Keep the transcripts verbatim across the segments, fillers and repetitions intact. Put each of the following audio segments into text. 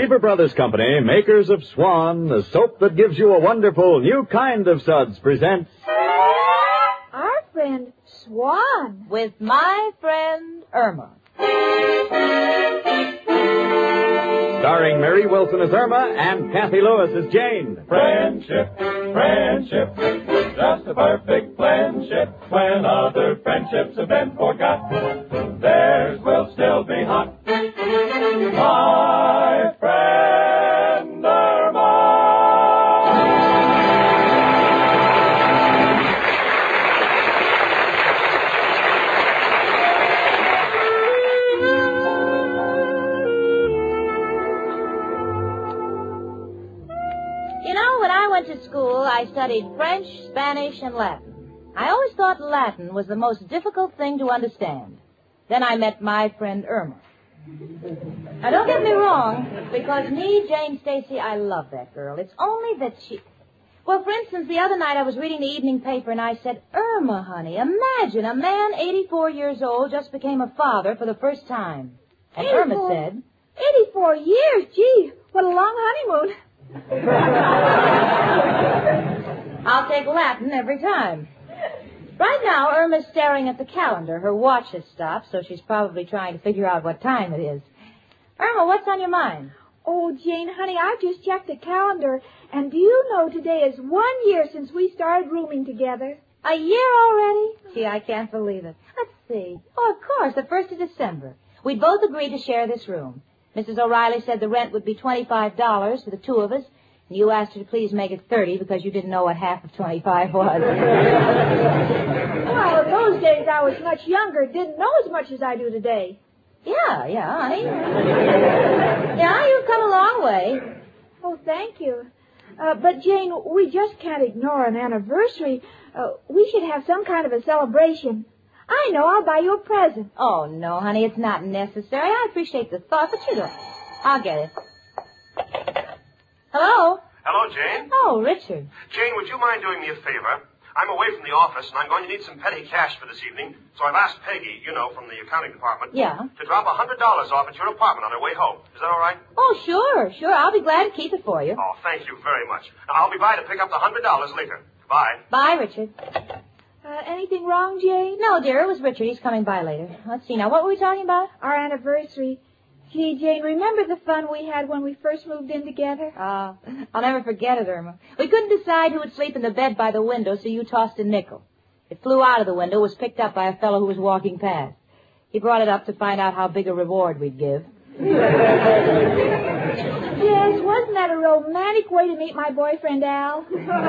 Lever Brothers Company, makers of Swan, the soap that gives you a wonderful new kind of suds, presents... Our friend Swan. With my friend Irma. Starring Mary Wilson as Irma and Kathy Lewis as Jane. Friendship, friendship, just a perfect friendship. When other friendships have been forgot, theirs will still be hot. My friend Irma. You know, when I went to school, I studied French, Spanish, and Latin. I always thought Latin was the most difficult thing to understand. Then I met my friend Irma. Now, don't get me wrong, because me, Jane Stacy, I love that girl. It's only that she... Well, for instance, the other night I was reading the evening paper and I said, Irma, honey, imagine a man eighty-four years old just became a father for the first time. And Irma said... eighty-four years? Gee, what a long honeymoon. I'll take Latin every time. Right now, Irma's staring at the calendar. Her watch has stopped, so she's probably trying to figure out what time it is. Irma, what's on your mind? Oh, Jane, honey, I've just checked the calendar, and do you know today is one year since we started rooming together? A year already? Gee, I can't believe it. Let's see. Oh, of course, the first of December. We'd both agreed to share this room. Missus O'Reilly said the rent would be twenty-five dollars for the two of us. And you asked her to please make it thirty because you didn't know what half of twenty-five was. Well, in those days I was much younger, didn't know as much as I do today. Yeah, yeah, honey. Yeah, you've come a long way. Oh, thank you. Uh, but, Jane, we just can't ignore an anniversary. Uh, we should have some kind of a celebration. I know, I'll buy you a present. Oh, no, honey, it's not necessary. I appreciate the thought, but you don't. I'll get it. Hello? Hello, Jane. Oh, Richard. Jane, would you mind doing me a favor? I'm away from the office, and I'm going to need some petty cash for this evening, so I've asked Peggy, you know, from the accounting department, yeah, to drop one hundred dollars off at your apartment on her way home. Is that all right? Oh, sure, sure. I'll be glad to keep it for you. Oh, thank you very much. Now, I'll be by to pick up the one hundred dollars later. Bye. Bye, Richard. Uh, anything wrong, Jane? No, dear, it was Richard. He's coming by later. Let's see. Now, what were we talking about? Our anniversary. Gee, Jane, remember the fun we had when we first moved in together? Ah, uh, I'll never forget it, Irma. We couldn't decide who would sleep in the bed by the window, so you tossed a nickel. It flew out of the window, was picked up by a fellow who was walking past. He brought it up to find out how big a reward we'd give. Yes, wasn't that a romantic way to meet my boyfriend, Al?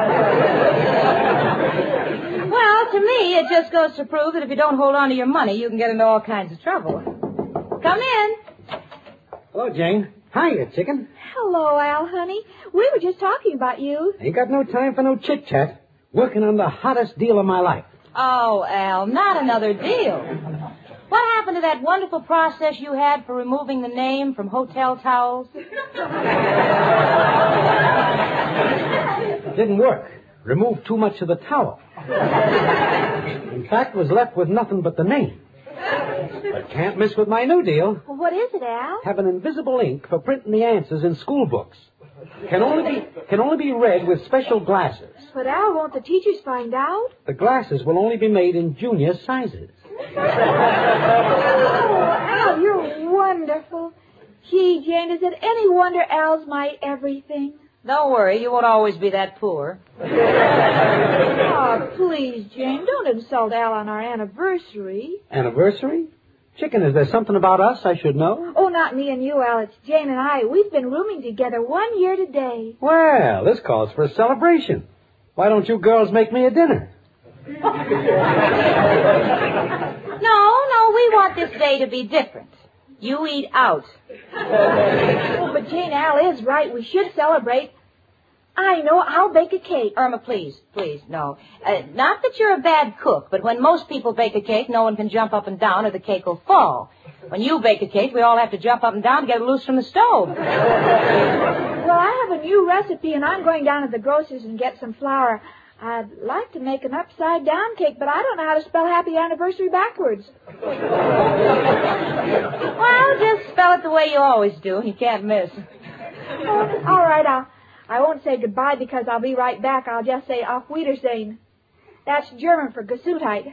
Well, to me, it just goes to prove that if you don't hold on to your money, you can get into all kinds of trouble. Come in. Hello, Jane. Hiya, chicken. Hello, Al, honey. We were just talking about you. Ain't got no time for no chit-chat. Working on the hottest deal of my life. Oh, Al, not another deal. What happened to that wonderful process you had for removing the name from hotel towels? It didn't work. Removed too much of the towel. In fact, was left with nothing but the name. But can't miss with my new deal. Well, what is it, Al? Have an invisible ink for printing the answers in school books. Can only be can only be read with special glasses. But, Al, won't the teachers find out? The glasses will only be made in junior sizes. Oh, Al, you're wonderful. Gee, Jane, is it any wonder Al's my everything? Don't worry, you won't always be that poor. Oh, please, Jane, don't insult Al on our anniversary. Anniversary? Chicken, is there something about us I should know? Oh, not me and you, Al. It's Jane and I. We've been rooming together one year today. Well, this calls for a celebration. Why don't you girls make me a dinner? No, no, we want this day to be different. You eat out. Oh, but Jane, Al is right. We should celebrate. I know. I'll bake a cake. Irma, please, please, no. Uh, not that you're a bad cook, but when most people bake a cake, no one can jump up and down or the cake will fall. When you bake a cake, we all have to jump up and down to get it loose from the stove. Well, I have a new recipe, and I'm going down to the grocer's and get some flour. I'd like to make an upside-down cake, but I don't know how to spell happy anniversary backwards. Well, just spell it the way you always do, and you can't miss. Oh, all right, I'll, I won't say goodbye because I'll be right back. I'll just say Auf Wiedersehen. That's German for Gesundheit.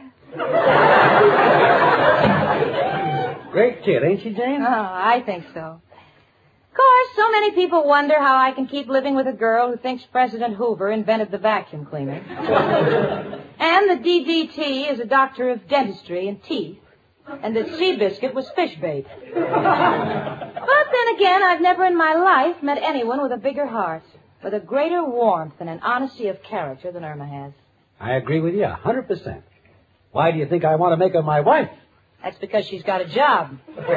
Great kid, ain't she, Jane? Oh, I think so. Of course, so many people wonder how I can keep living with a girl who thinks President Hoover invented the vacuum cleaner. And the D D T is a doctor of dentistry and teeth. And that Seabiscuit was fish bait. But then again, I've never in my life met anyone with a bigger heart, with a greater warmth and an honesty of character than Irma has. I agree with you a hundred percent. Why do you think I want to make her my wife? That's because she's got a job.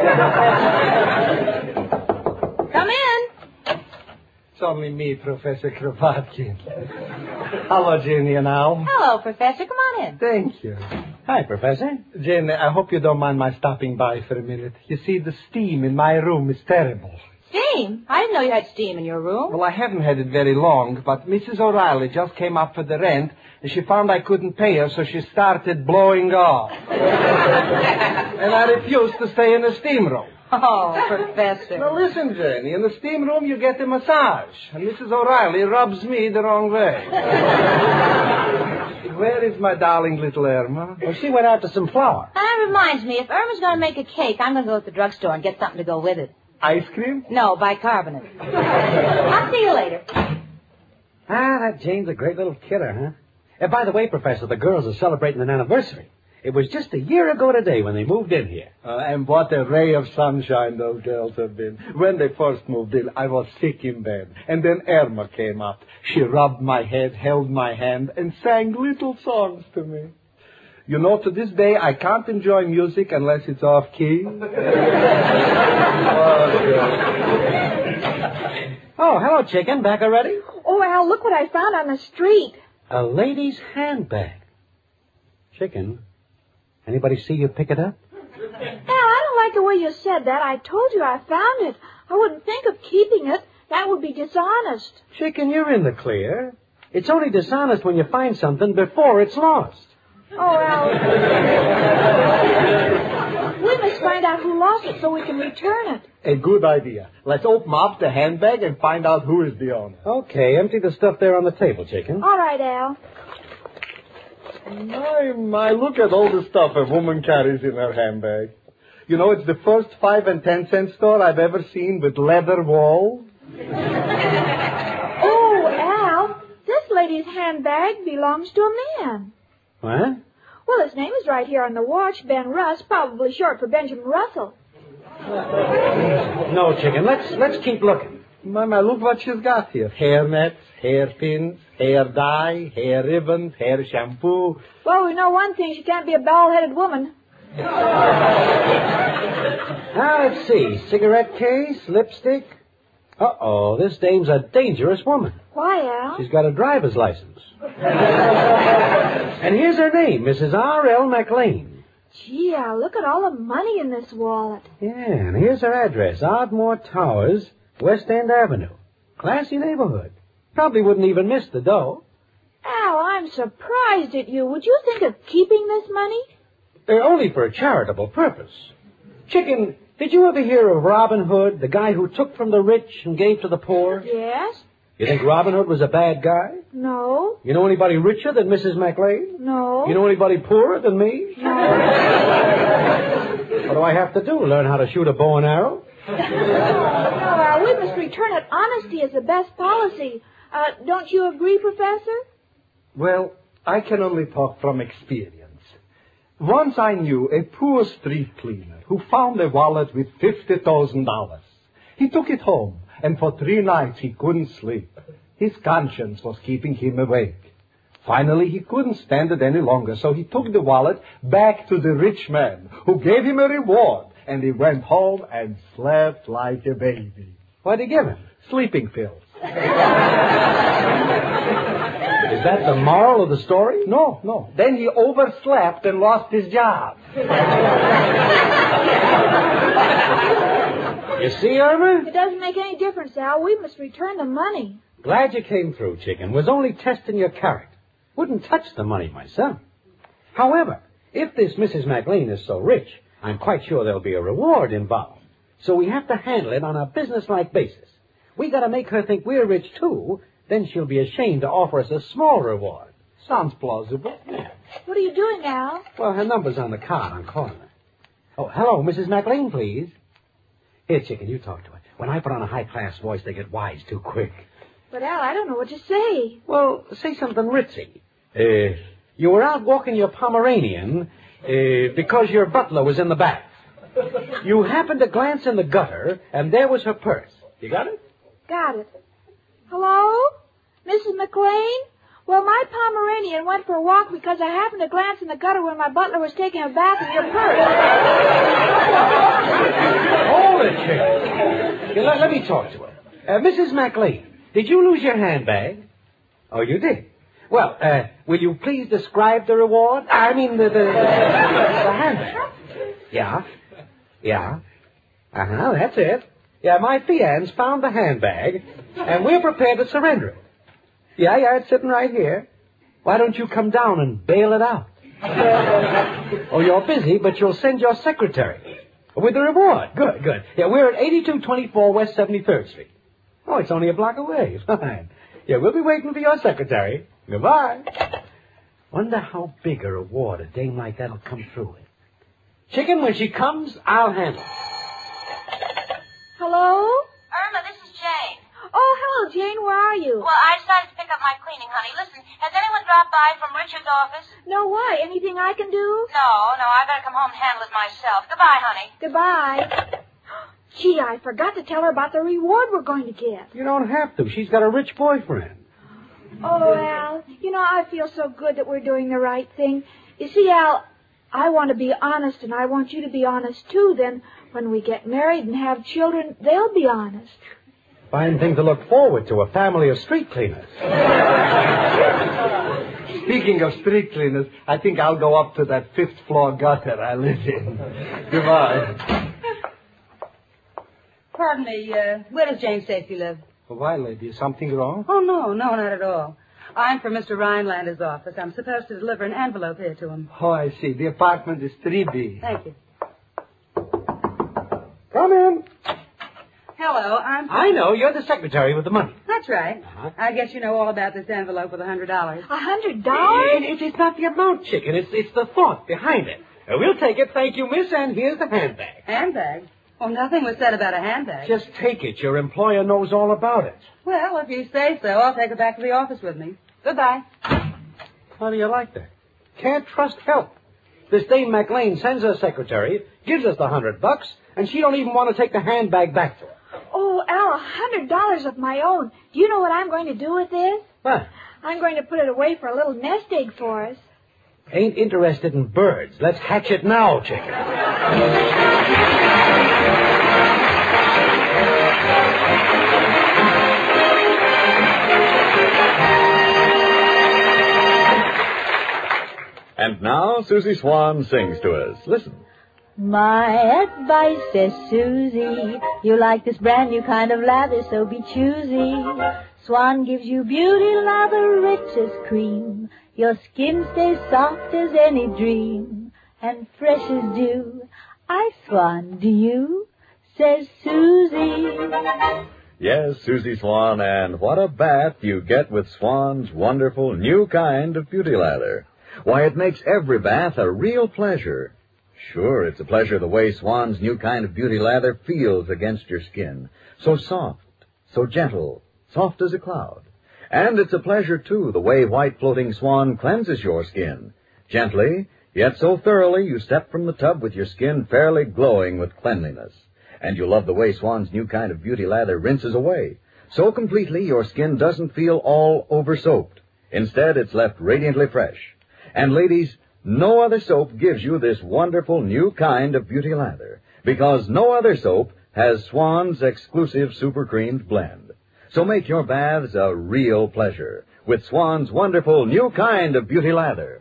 Come in. It's only me, Professor Kropotkin. Hello, Jenny, now. Hello, Professor. Come on in. Thank you. Hi, Professor. Jenny, I hope you don't mind my stopping by for a minute. You see, the steam in my room is terrible. Steam? I didn't know you had steam in your room. Well, I haven't had it very long, but Missus O'Reilly just came up for the rent, and she found I couldn't pay her, so she started blowing off. And I refused to stay in the steam room. Oh, Professor. Now, listen, Jenny, in the steam room you get a massage, and Missus O'Reilly rubs me the wrong way. Where is my darling little Irma? Well, she went out to some flour. That reminds me, if Irma's going to make a cake, I'm going to go to the drugstore and get something to go with it. Ice cream? No, bicarbonate. I'll see you later. Ah, that Jane's a great little kidder, huh? And by the way, Professor, the girls are celebrating an anniversary. It was just a year ago today when they moved in here. Uh, and what a ray of sunshine those girls have been. When they first moved in, I was sick in bed. And then Irma came up. She rubbed my head, held my hand, and sang little songs to me. You know, to this day, I can't enjoy music unless it's off key. Oh, hello, Chicken. Back already? Oh, Al, look what I found on the street. A lady's handbag. Chicken, anybody see you pick it up? Al, I don't like the way you said that. I told you I found it. I wouldn't think of keeping it. That would be dishonest. Chicken, you're in the clear. It's only dishonest when you find something before it's lost. Oh, Al. We must find out who lost it so we can return it. A good idea. Let's open up the handbag and find out who is the owner. Okay, empty the stuff there on the table, Chicken. All right, Al. My, my, look at all the stuff a woman carries in her handbag. You know, it's the first five and ten cent store I've ever seen with leather walls. Oh, Al, this lady's handbag belongs to a man. What? Well, his name is right here on the watch, Ben Russ, probably short for Benjamin Russell. No, Chicken, let's let's keep looking. Mama, look what she's got here. Hair nets, hairpins, hair dye, hair ribbons, hair shampoo. Well, we know one thing. She can't be a bald-headed woman. Now, let's see. Cigarette case, lipstick. Uh-oh, this dame's a dangerous woman. Why, Al? She's got a driver's license. And here's her name, Missus R L McLean. Gee, Al, look at all the money in this wallet. Yeah, and here's her address, Ardmore Towers, West End Avenue. Classy neighborhood. Probably wouldn't even miss the dough. Al, I'm surprised at you. Would you think of keeping this money? They're only for a charitable purpose. Chicken, did you ever hear of Robin Hood, the guy who took from the rich and gave to the poor? Yes. You think Robin Hood was a bad guy? No. You know anybody richer than Missus McLean? No. You know anybody poorer than me? No. What do I have to do? Learn how to shoot a bow and arrow? No, Al, we must return it. Honesty is the best policy. Uh, don't you agree, Professor? Well, I can only talk from experience. Once I knew a poor street cleaner who found a wallet with fifty thousand dollars. He took it home, and for three nights he couldn't sleep. His conscience was keeping him awake. Finally, he couldn't stand it any longer, so he took the wallet back to the rich man, who gave him a reward, and he went home and slept like a baby. What'd he give him? Sleeping pills. Is that the moral of the story? No, no. Then he overslept and lost his job. You see, Irma? It doesn't make any difference, Al. We must return the money. Glad you came through, Chicken. Was only testing your character. Wouldn't touch the money myself. However, if this Missus McLean is so rich, I'm quite sure there'll be a reward involved. So we have to handle it on a businesslike basis. We got to make her think we're rich, too. Then she'll be ashamed to offer us a small reward. Sounds plausible. Yeah. What are you doing, Al? Well, her number's on the card. I'm calling her. Oh, hello, Missus McLean, please. Here, chicken, you talk to her. When I put on a high-class voice, they get wise too quick. But, Al, I don't know what to say. Well, say something ritzy. Uh, you were out walking your Pomeranian uh, because your butler was in the bath. You happened to glance in the gutter, and there was her purse. You got it? Got it. Hello? Missus McLean? Well, my Pomeranian went for a walk because I happened to glance in the gutter when my butler was taking a bath in your purse. Hold it, chicken. Here, let, let me talk to her. Uh, Missus McLean, did you lose your handbag? Oh, you did? Well, uh, will you please describe the reward? I mean, the, the, the, the handbag. Yeah? Yeah? Uh-huh, that's it. Yeah, my fiance found the handbag, and we're prepared to surrender it. Yeah, yeah, it's sitting right here. Why don't you come down and bail it out? Oh, you're busy, but you'll send your secretary. With the reward. Good, good. Yeah, we're at eighty-two twenty-four West seventy-third Street. Oh, it's only a block away. Fine. Yeah, we'll be waiting for your secretary. Goodbye. Wonder how big a reward a dame like that'll come through with. Chicken, when she comes, I'll handle it. Hello? Irma, this is Jane. Oh, hello, Jane. Where are you? Well, I decided to pick up my cleaning, honey. Listen, has anyone dropped by from Richard's office? No, why? Anything I can do? No, no, I better come home and handle it myself. Goodbye, honey. Goodbye. Gee, I forgot to tell her about the reward we're going to get. You don't have to. She's got a rich boyfriend. Oh, Al, you know, I feel so good that we're doing the right thing. You see, Al, I want to be honest, and I want you to be honest, too. Then, when we get married and have children, they'll be honest. Fine thing to look forward to, a family of street cleaners. Speaking of street cleaners, I think I'll go up to that fifth floor gutter I live in. Goodbye. Pardon me, uh, where does James Stacy live? Well, why, lady, is something wrong? Oh, no, no, not at all. I'm from Mister Rhinelander's office. I'm supposed to deliver an envelope here to him. Oh, I see. The apartment is three B. Thank you. Come in. Hello, I'm... I know. You're the secretary with the money. That's right. Uh-huh. I guess you know all about this envelope with a hundred dollars. A hundred dollars? It, it, it's not the amount, chicken. It's, it's the thought behind it. Uh, we'll take it. Thank you, miss. And here's the handbag. Handbag? Well, nothing was said about a handbag. Just take it. Your employer knows all about it. Well, if you say so, I'll take it back to the office with me. Goodbye. How do you like that? Can't trust help. This dame McLean sends her secretary, gives us the hundred bucks, and she don't even want to take the handbag back to her. Oh, Al, a hundred dollars of my own. Do you know what I'm going to do with this? What? I'm going to put it away for a little nest egg for us. Ain't interested in birds. Let's hatch it now, chicken. And now Susie Swan sings to us. Listen. My advice, says Susie, you like this brand new kind of lather, so be choosy. Swan gives you beauty lather rich as cream. Your skin stays soft as any dream, and fresh as dew. I Swan, do you? Says Susie. Yes, Susie Swan, and what a bath you get with Swan's wonderful new kind of beauty lather. Why, it makes every bath a real pleasure. Sure, it's a pleasure the way Swan's new kind of beauty lather feels against your skin. So soft, so gentle, soft as a cloud. And it's a pleasure, too, the way white floating Swan cleanses your skin. Gently, yet so thoroughly you step from the tub with your skin fairly glowing with cleanliness. And you love the way Swan's new kind of beauty lather rinses away. So completely your skin doesn't feel all over-soaped. Instead, it's left radiantly fresh. And ladies, no other soap gives you this wonderful new kind of beauty lather, because no other soap has Swan's exclusive super creamed blend. So make your baths a real pleasure with Swan's wonderful new kind of beauty lather.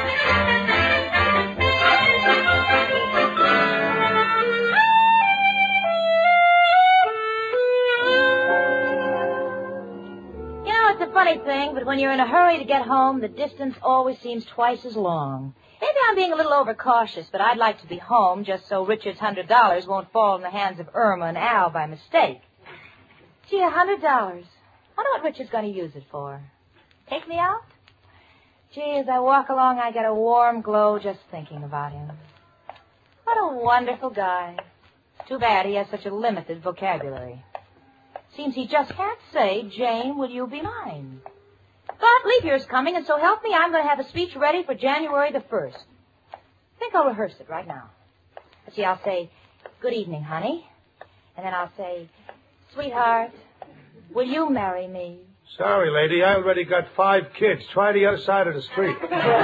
Funny thing, but when you're in a hurry to get home, the distance always seems twice as long. Maybe I'm being a little overcautious, but I'd like to be home just so Richard's hundred dollars won't fall in the hands of Irma and Al by mistake. Gee, a hundred dollars. Wonder what Richard's going to use it for. Take me out? Gee, as I walk along, I get a warm glow just thinking about him. What a wonderful guy. Too bad he has such a limited vocabulary. Seems he just can't say, Jane, will you be mine? But leap year's coming, and so help me, I'm going to have a speech ready for January the first. I think I'll rehearse it right now. Let's see, I'll say, good evening, honey. And then I'll say, sweetheart, will you marry me? Sorry, lady, I already got five kids. Try the other side of the street.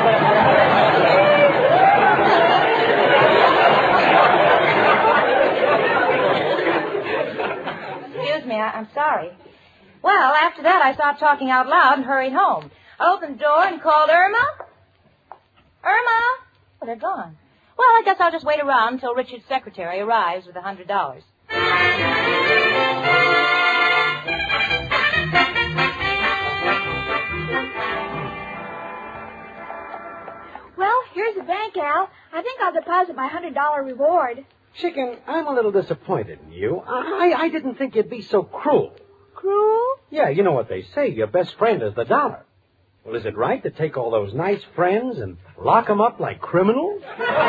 Excuse me, I- I'm sorry. Well, after that, I stopped talking out loud and hurried home. I opened the door and called Irma. Irma! Oh, they're gone. Well, I guess I'll just wait around until Richard's secretary arrives with a hundred dollars. Well, here's the bank, Al. I think I'll deposit my hundred dollar reward. Chicken, I'm a little disappointed in you. I, I didn't think you'd be so cruel. Cruel? Yeah, you know what they say. Your best friend is the dollar. Well, is it right to take all those nice friends and lock them up like criminals? Gee,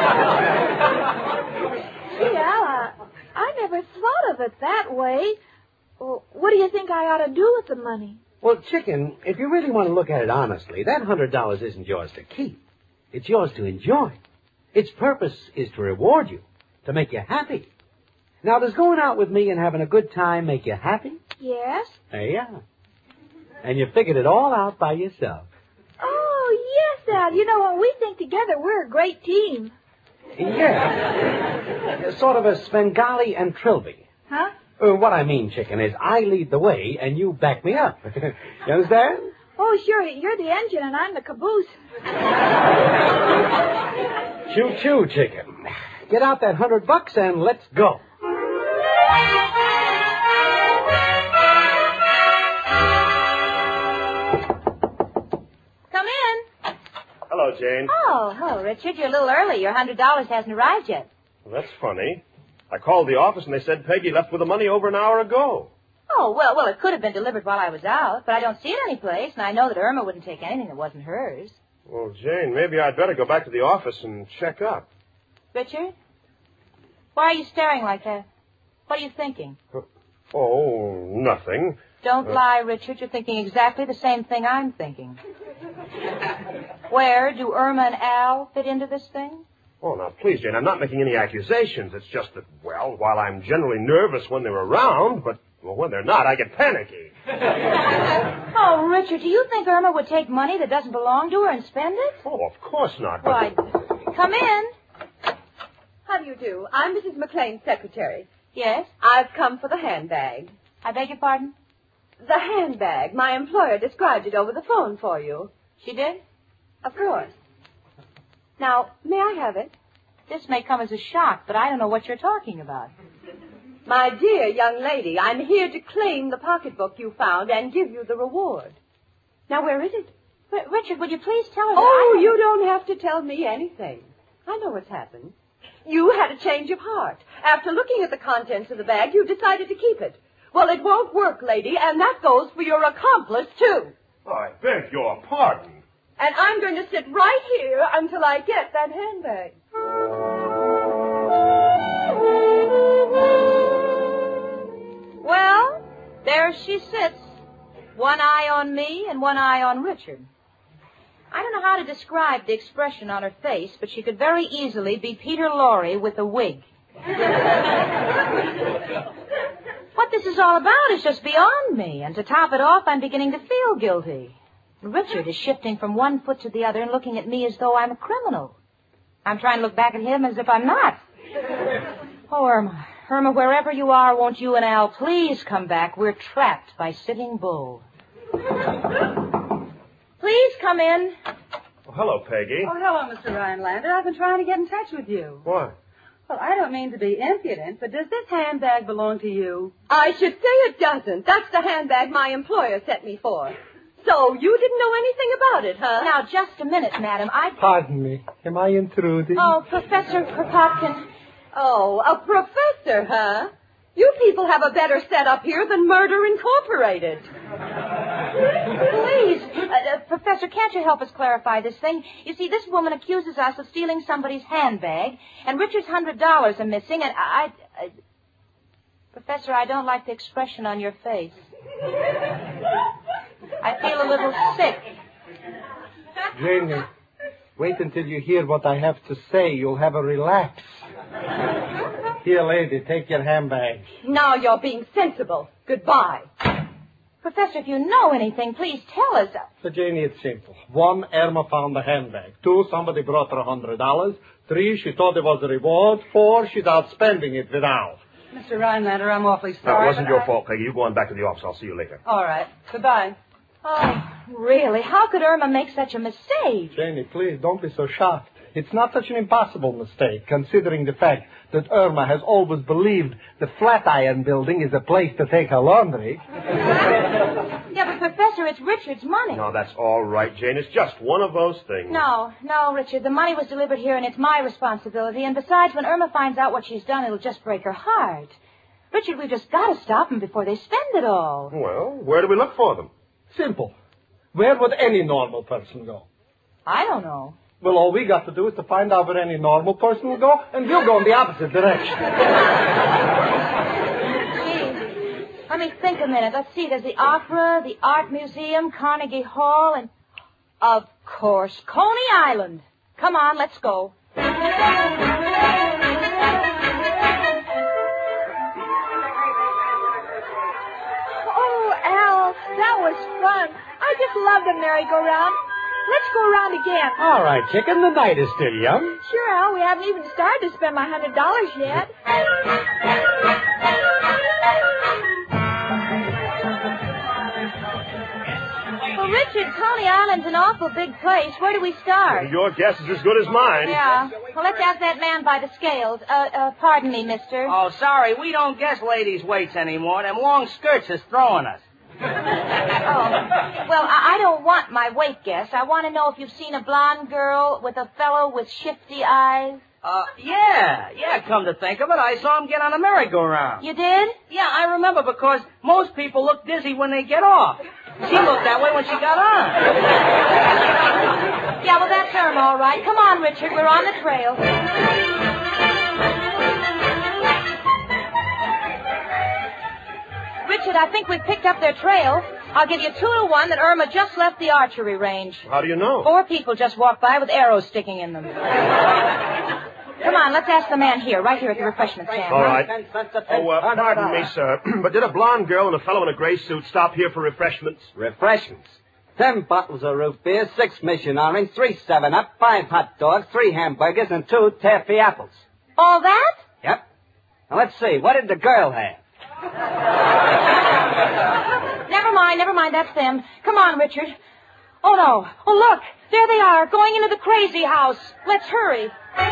Al, I, I never thought of it that way. Well, what do you think I ought to do with the money? Well, Chicken, if you really want to look at it honestly, that hundred dollars isn't yours to keep. It's yours to enjoy. Its purpose is to reward you, to make you happy. Now, does going out with me and having a good time make you happy? Yes. There you are. And you figured it all out by yourself. Oh, yes, Al. You know, when we think together, we're a great team. Yeah. Sort of a Svengali and Trilby. Huh? Uh, what I mean, Chicken, is I lead the way and you back me up. You understand? Oh, sure. You're the engine and I'm the caboose. Choo-choo, Chicken. Get out that hundred bucks and let's go. Come in. Hello, Jane. Oh, hello, Richard. You're a little early. Your hundred dollars hasn't arrived yet. Well, that's funny. I called the office and they said Peggy left with the money over an hour ago. Oh, well, well, it could have been delivered while I was out, but I don't see it anyplace, and I know that Irma wouldn't take anything that wasn't hers. Well, Jane, maybe I'd better go back to the office and check up. Richard? Why are you staring like that? What are you thinking? Oh, nothing. Don't Uh, lie, Richard. You're thinking exactly the same thing I'm thinking. Where do Irma and Al fit into this thing? Oh, now, please, Jane, I'm not making any accusations. It's just that, well, while I'm generally nervous when they're around, but well, when they're not, I get panicky. Oh, Richard, do you think Irma would take money that doesn't belong to her and spend it? Oh, of course not. But Why, come in. How do you do? I'm Missus McLean's secretary. Yes? I've come for the handbag. I beg your pardon? The handbag. My employer described it over the phone for you. She did? Of course. Now, may I have it? This may come as a shock, but I don't know what you're talking about. My dear young lady, I'm here to claim the pocketbook you found and give you the reward. Now, where is it? R- Richard, would you please tell her that Oh, I... you don't have to tell me anything. I know what's happened. You had a change of heart. After looking at the contents of the bag, you decided to keep it. Well, it won't work, lady, and that goes for your accomplice, too. I beg your pardon. And I'm going to sit right here until I get that handbag. Well, there she sits. One eye on me and one eye on Richard. I don't know how to describe the expression on her face, but she could very easily be Peter Lorre with a wig. What this is all about is just beyond me, and to top it off, I'm beginning to feel guilty. Richard is shifting from one foot to the other and looking at me as though I'm a criminal. I'm trying to look back at him as if I'm not. Oh, Irma, Irma, wherever you are, won't you and Al please come back? We're trapped by Sitting Bull. Please come in. Oh, hello, Peggy. Oh, hello, Mister Rhinelander. I've been trying to get in touch with you. What? Well, I don't mean to be impudent, but does this handbag belong to you? I should say it doesn't. That's the handbag my employer sent me for. So you didn't know anything about it, huh? Now, just a minute, madam. I... Pardon me. Am I intruding? Oh, Professor Kropotkin. Oh, a professor, huh? You people have a better setup here than Murder Incorporated. Please, uh, uh, Professor, can't you help us clarify this thing? You see, this woman accuses us of stealing somebody's handbag, and Richard's hundred dollars are missing, and I, I, I... Professor, I don't like the expression on your face. I feel a little sick. Janie, wait until you hear what I have to say. You'll have a relapse. Here, lady, take your handbag. Now you're being sensible. Goodbye. Professor, if you know anything, please tell us. So, Janie, it's simple. One, Irma found the handbag. Two, somebody brought her a hundred dollars. Three, she thought it was a reward. Four, she's out spending it without. Mister Rhinelander, I'm awfully No, sorry. it wasn't but your I- fault, Peggy. You go on back to the office. I'll see you later. All right. Goodbye. Oh, really? How could Irma make such a mistake? Janie, please, don't be so shocked. It's not such an impossible mistake, considering the fact that Irma has always believed the Flatiron Building is a place to take her laundry. Yeah, but Professor, it's Richard's money. No, that's all right, Jane. It's just one of those things. No, no, Richard. The money was delivered here, and it's my responsibility. And besides, when Irma finds out what she's done, it'll just break her heart. Richard, we've just got to stop them before they spend it all. Well, where do we look for them? Simple. Where would any normal person go? I don't know. Well, all we got to do is to find out where any normal person will go, and we'll go in the opposite direction. Gee, let me think a minute. Let's see. There's the opera, the art museum, Carnegie Hall, and, of course, Coney Island. Come on, let's go. Oh, Al, that was fun. I just love the merry-go-round. Let's go around again. All right, chicken, the night is still young. Sure, Al. We haven't even started to spend my hundred dollars yet. Well, Richard, Coney Island's an awful big place. Where do we start? Your guess is as good as mine. Yeah. Well, let's ask that man by the scales. Uh, uh, pardon me, mister. Oh, sorry. We don't guess ladies' weights anymore. Them long skirts is throwing us. Oh. Well, I, I don't want my weight guess. I want to know if you've seen a blonde girl with a fellow with shifty eyes. Uh, yeah. Yeah, come to think of it, I saw him get on a merry-go-round. You did? Yeah, I remember because most people look dizzy when they get off. She looked that way when she got on. Yeah, well, that's Irma, all right. Come on, Richard. We're on the trail. Richard, I think we've picked up their trail. I'll give you two to one that Irma just left the archery range. How do you know? Four people just walked by with arrows sticking in them. Come on, let's ask the man here, right here at the refreshment stand. All right. Oh, uh, pardon me, sir, but did a blonde girl and a fellow in a gray suit stop here for refreshments? Refreshments? Ten bottles of root beer, six mission orange, three seven up, five hot dogs, three hamburgers, and two taffy apples. All that? Yep. Now, let's see. What did the girl have? Never mind, never mind. That's them. Come on, Richard. Oh, no. Oh, look. There they are, going into the crazy house. Let's hurry.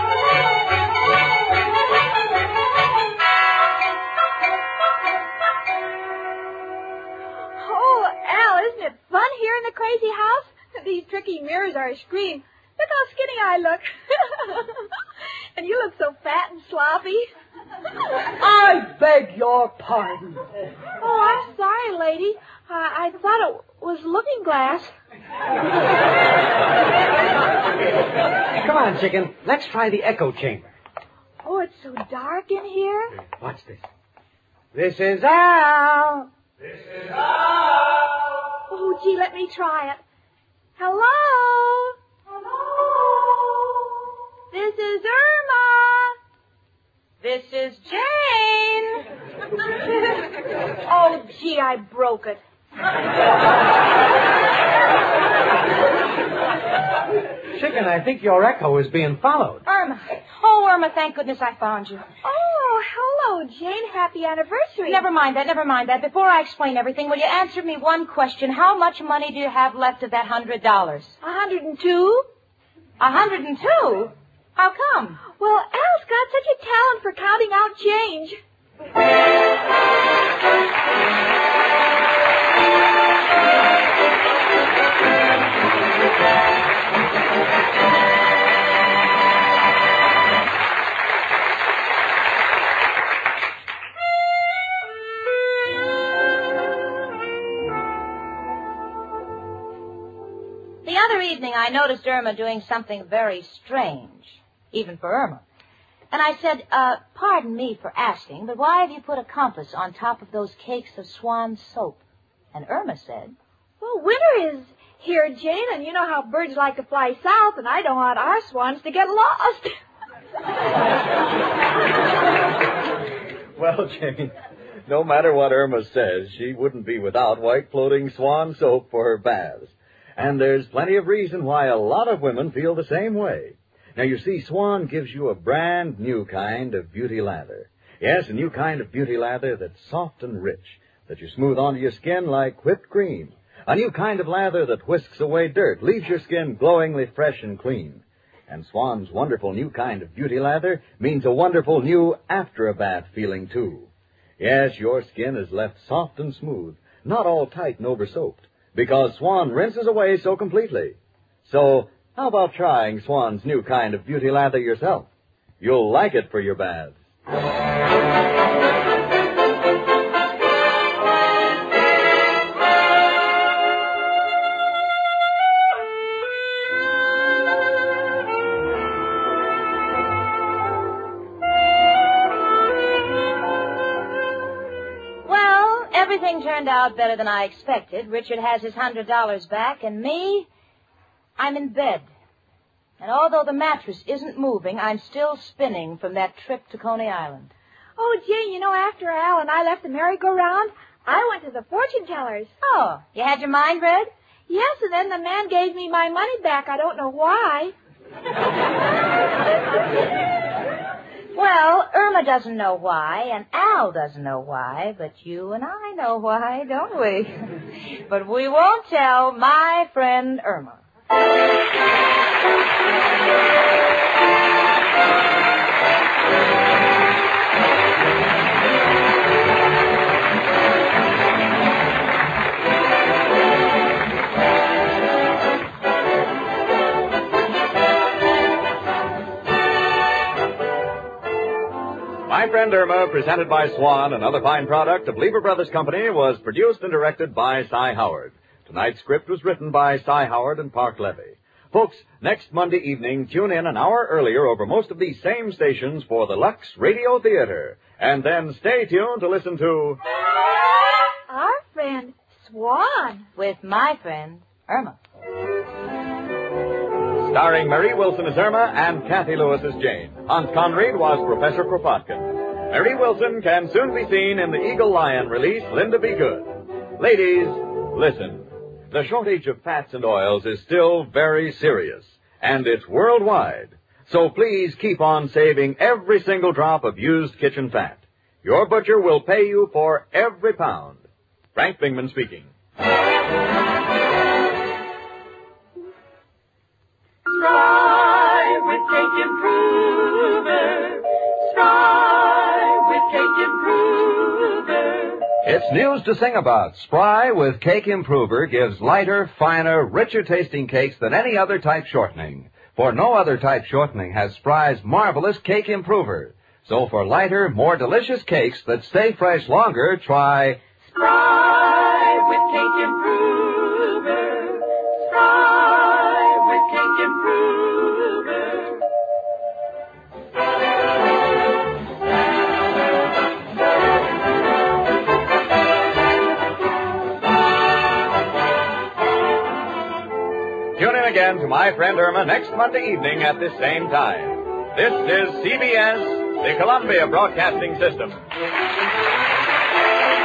Oh, Al, isn't it fun here in the crazy house? These tricky mirrors are a scream. Look how skinny I look. And you look so fat and sloppy. I beg your pardon. Oh, I'm sorry, lady. I, I thought it was Looking Glass. Come on, chicken. Let's try the echo chamber. Oh, it's so dark in here. Watch this. This is Al. This is Al. Oh, gee, let me try it. Hello? Hello? This is Irma. This is Jane. Oh, gee, I broke it. Chicken, I think your echo is being followed. Irma. Oh, Irma, thank goodness I found you. Oh, hello, Jane. Happy anniversary. Never mind that, never mind that. Before I explain everything, will you answer me one question? How much money do you have left of that hundred dollars? A hundred and two. A hundred and two? How come? Well, Al's got such a talent for counting out change. evening, I noticed Irma doing something very strange, even for Irma. And I said, uh, pardon me for asking, but why have you put a compass on top of those cakes of swan soap? And Irma said, well, winter is here, Jane, and you know how birds like to fly south, and I don't want our swans to get lost. Well, Jane, no matter what Irma says, she wouldn't be without white floating swan soap for her baths. And there's plenty of reason why a lot of women feel the same way. Now, you see, Swan gives you a brand new kind of beauty lather. Yes, a new kind of beauty lather that's soft and rich, that you smooth onto your skin like whipped cream. A new kind of lather that whisks away dirt, leaves your skin glowingly fresh and clean. And Swan's wonderful new kind of beauty lather means a wonderful new after-a-bath feeling, too. Yes, your skin is left soft and smooth, not all tight and over-soaped, because Swan rinses away so completely. So, how about trying Swan's new kind of beauty lather yourself? You'll like it for your baths. Everything turned out better than I expected. Richard has his hundred dollars back, and me, I'm in bed. And although the mattress isn't moving, I'm still spinning from that trip to Coney Island. Oh, Jane, you know, after Al and I left the merry-go-round, I went to the fortune tellers. Oh, you had your mind read? Yes, and then the man gave me my money back. I don't know why. Well, Irma doesn't know why, and Al doesn't know why, but you and I know why, don't we? But we won't tell my friend Irma. My Friend Irma, presented by Swan, another fine product of Lever Brothers Company, was produced and directed by Cy Howard. Tonight's script was written by Cy Howard and Park Levy. Folks, next Monday evening, tune in an hour earlier over most of these same stations for the Lux Radio Theater. And then stay tuned to listen to Our Friend Swan with my friend Irma. Starring Mary Wilson as Irma and Kathy Lewis as Jane. Hans Conried was Professor Kropotkin. Mary Wilson can soon be seen in the Eagle Lion release, Linda Be Good. Ladies, listen. The shortage of fats and oils is still very serious, and it's worldwide. So please keep on saving every single drop of used kitchen fat. Your butcher will pay you for every pound. Frank Bingman speaking. Spry with Cake Improver. Spry with Cake Improver. It's news to sing about. Spry with Cake Improver gives lighter, finer, richer tasting cakes than any other type shortening. For no other type shortening has Spry's marvelous Cake Improver. So for lighter, more delicious cakes that stay fresh longer, try Spry with Cake Improver. Spry with Cake Improver. Tune in again to My Friend Irma next Monday evening at this same time. This is C B S, the Columbia Broadcasting System.